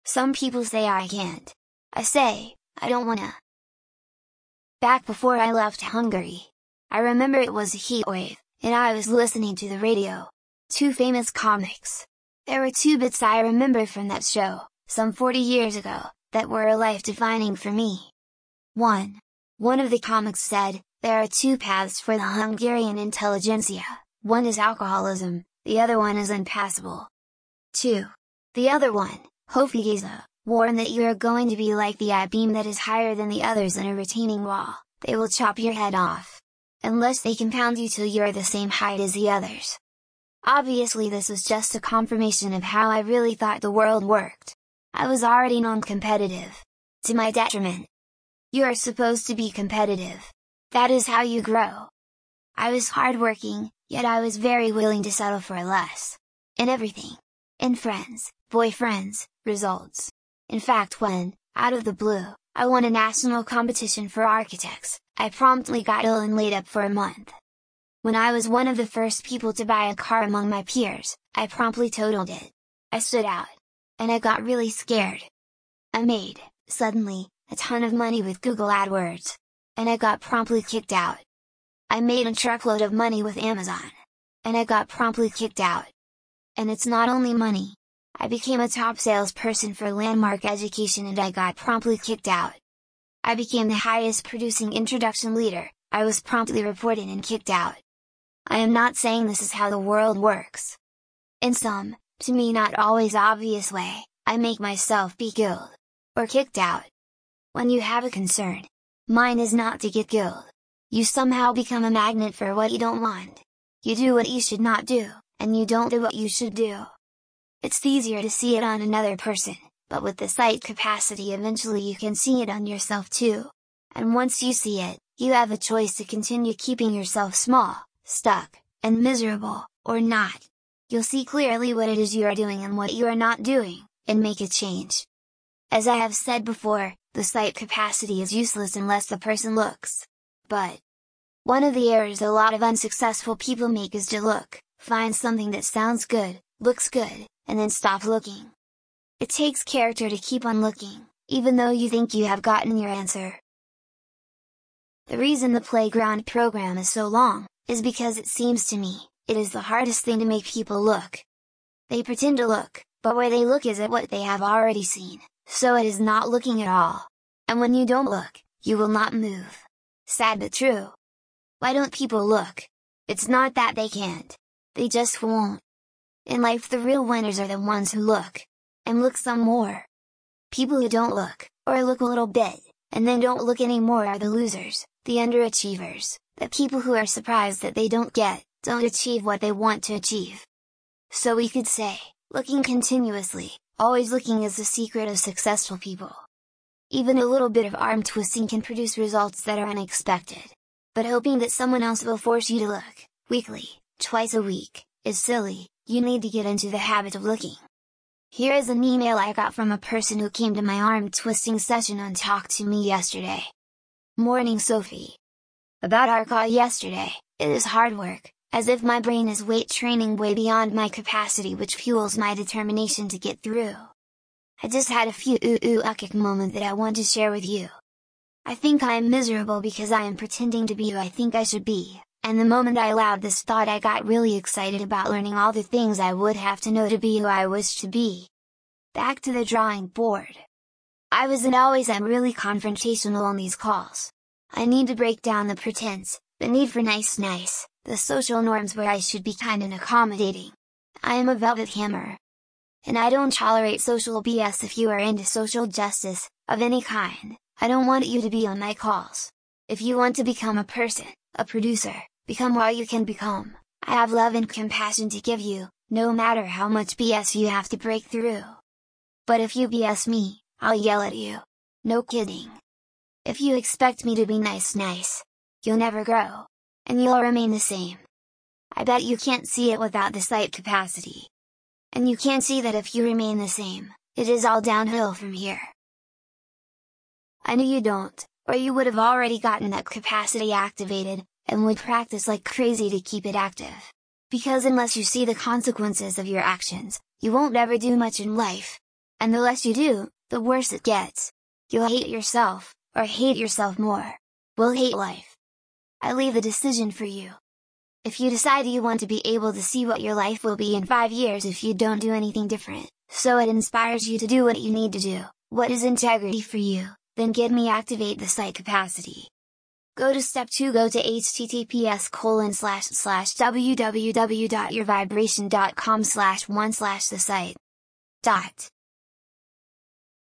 Some people say I can't. I say, I don't wanna. Back before I left Hungary, I remember it was a heat wave, and I was listening to the radio. Two famous comics. There were two bits I remember from that show, some 40 years ago, that were life-defining for me. One of the comics said, there are two paths for the Hungarian intelligentsia, one is alcoholism, the other one is impassable. 2. The other one, Hofigeza, warn that you are going to be like the I-beam that is higher than the others in a retaining wall, they will chop your head off. Unless they compound you till you are the same height as the others. Obviously this was just a confirmation of how I really thought the world worked. I was already non-competitive. To my detriment. You are supposed to be competitive. That is how you grow. I was hardworking, yet I was very willing to settle for less. In everything. In friends, boyfriends, results. In fact when, out of the blue, I won a national competition for architects, I promptly got ill and laid up for a month. When I was one of the first people to buy a car among my peers, I promptly totaled it. I stood out. And I got really scared. I made, suddenly, a ton of money with Google AdWords. And I got promptly kicked out. I made a truckload of money with Amazon. And I got promptly kicked out. And it's not only money. I became a top salesperson for Landmark Education and I got promptly kicked out. I became the highest producing introduction leader, I was promptly reported and kicked out. I am not saying this is how the world works. In some, to me not always obvious way, I make myself be killed. Or kicked out. When you have a concern, mine is not to get killed. You somehow become a magnet for what you don't want. You do what you should not do, and you don't do what you should do. It's easier to see it on another person, but with the sight capacity eventually you can see it on yourself too. And once you see it, you have a choice to continue keeping yourself small, stuck, and miserable, or not. You'll see clearly what it is you are doing and what you are not doing, and make a change. As I have said before, the sight capacity is useless unless the person looks. But one of the errors a lot of unsuccessful people make is to look, find something that sounds good, looks good, and then stop looking. It takes character to keep on looking, even though you think you have gotten your answer. The reason the Playground program is so long, is because it seems to me, it is the hardest thing to make people look. They pretend to look, but where they look is at what they have already seen, so it is not looking at all. And when you don't look, you will not move. Sad but true. Why don't people look? It's not that they can't. They just won't. In life the real winners are the ones who look. And look some more. People who don't look, or look a little bit, and then don't look anymore are the losers, the underachievers, the people who are surprised that they don't achieve what they want to achieve. So we could say, looking continuously, always looking is the secret of successful people. Even a little bit of arm twisting can produce results that are unexpected. But hoping that someone else will force you to look, weekly, twice a week, is silly. You need to get into the habit of looking. Here is an email I got from a person who came to my arm twisting session on Talk to Me yesterday. Morning Sophie. About our call yesterday, it is hard work, as if my brain is weight training way beyond my capacity which fuels my determination to get through. I just had a few ooh-kick moment that I want to share with you. I think I am miserable because I am pretending to be who I think I should be, and the moment I allowed this thought I got really excited about learning all the things I would have to know to be who I wish to be. Back to the drawing board. I was and always am really confrontational on these calls. I need to break down the pretense, the need for nice, the social norms where I should be kind and accommodating. I am a velvet hammer. And I don't tolerate social BS. If you are into social justice, of any kind, I don't want you to be on my calls. If you want to become a person, a producer, become what you can become, I have love and compassion to give you, no matter how much BS you have to break through. But if you BS me, I'll yell at you. No kidding. If you expect me to be nice, you'll never grow. And you'll remain the same. I bet you can't see it without the sight capacity. And you can't see that if you remain the same, it is all downhill from here. I know you don't, or you would have already gotten that capacity activated, and would practice like crazy to keep it active. Because unless you see the consequences of your actions, you won't ever do much in life. And the less you do, the worse it gets. You'll hate yourself, or hate yourself more. We'll hate life. I leave the decision for you. If you decide you want to be able to see what your life will be in 5 years if you don't do anything different, so it inspires you to do what you need to do, what is integrity for you, then get me activate the site capacity. Go to step 2, go to https://www.yourvibration.com/1/the site.